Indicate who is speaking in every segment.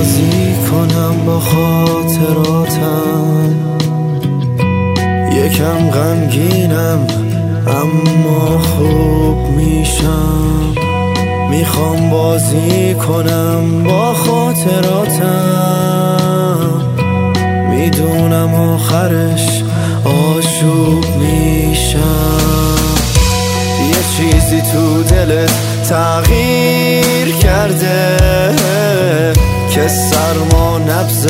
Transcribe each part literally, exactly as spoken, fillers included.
Speaker 1: بازی کنم با خاطراتم، یکم غمگینم اما خوب میشم. میخوام بازی کنم با خاطراتم، میدونم آخرش آشوب میشم. یه چیزی تو دلت تغییر کرده که سرما نبض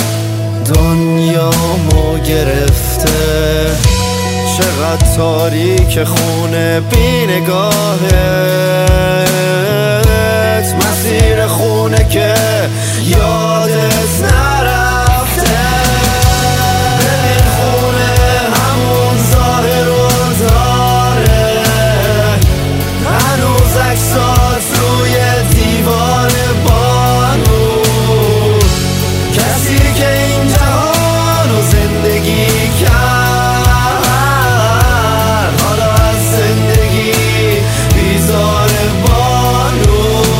Speaker 1: دنیامو گرفته. چقدر تاریک خونه بی نگاهت، مسیر خونه که یادت نرفته. ببین خونه همون ظاهر رو داره، هنوز عکسات روی دیوار بانو. کسی که این جهان رو زندگی کرد، حالا از زندگی بیزار بانو.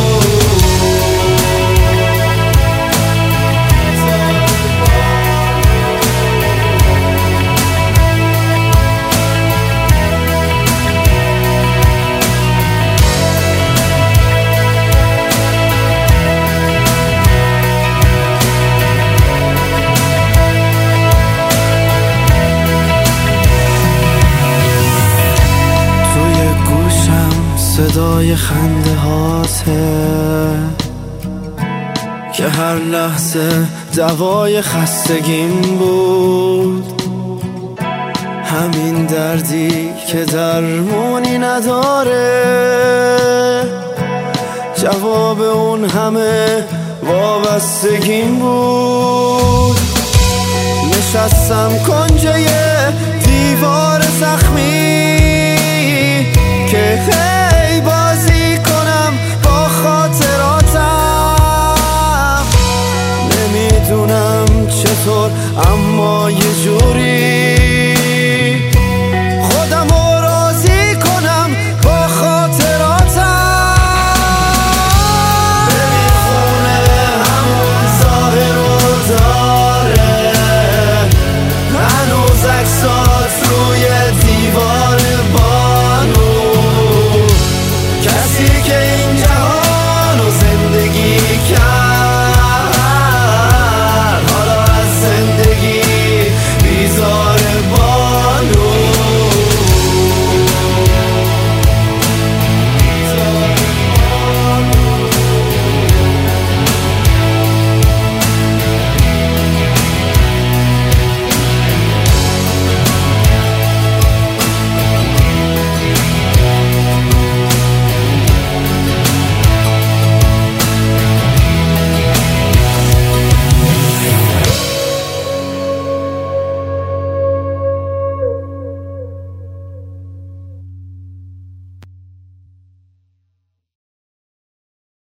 Speaker 1: صدای خنده هاته که هر لحظه دوای خستگیم بود. همین دردی که درمونی نداره، جواب اون همه وابستگیم بود. نشستم کنجه دیوار زخمی که